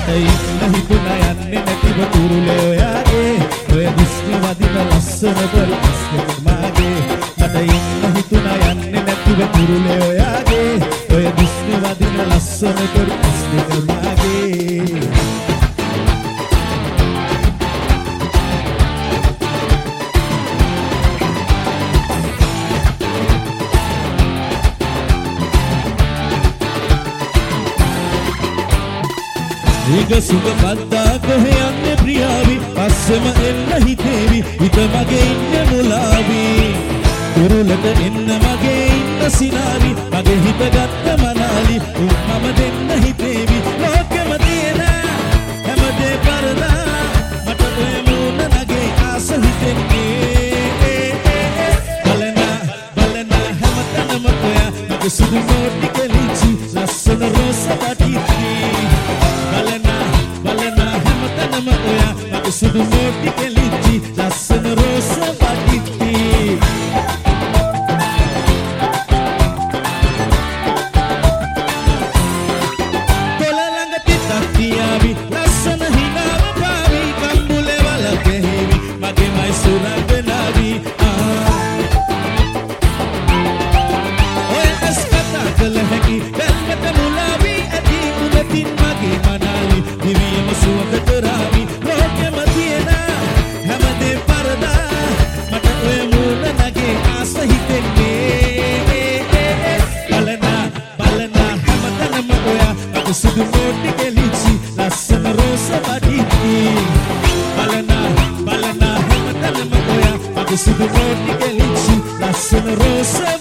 මට ඉන්න හිතුණා යන්නේ නැතිව කුරුලේ ඔයාගේ ඔය දුස්නි වදින ලස්සන පොල් ඉස්කෙත් මාගේ මට ඉන්න හිතුණා යන්නේ නැතිව කුරුලේ ඔයාගේ ඔය දුස්නි වදින ලස්සන පොල් ඉස්කෙත් මාගේ ඊග සුග පද්දා කොහෙ යන්නේ ප්‍රියාවි පස්සෙම එන්න හිතේවි හිත මගේ ඉන්නේ මුලාවි කුරුලට එන්න මගේ ඉන්න සිනාවි මගේ හිත ගත්ත මනාලි මම දෙන්න හිතේවි ලෝකෙම තියෙන හැමදේ පරදා මට ඔය මූණ නගේ ආස හිතෙන්නේ බලන හැමතැනම ඔයා මගේ සුදු නෝටි කෙලිචි ලස්සන රෝස වටිති සුදු නෝටි කෙලිච්චි ලස්සන රෝස වටිති කොළ ළඟ තිතක් තියාවි ලස්සන හිනාව පාවි කම්බුලේ වල ගෙහිවි මගේ මයි සුරංගනාවි ඔය ඇස් කතා කළ හැකි බැල්මට මුලාවි ඇති උනතින් මගේ මනාලි දිවියම සුවඳ කරාවි සුදු නෝටි කෙලිච්චි ලස්සන රෝස වටිති බලන හැමතැනම ඔයා මගේ සුදු නෝටි කෙලිච්චි ලස්සන රෝස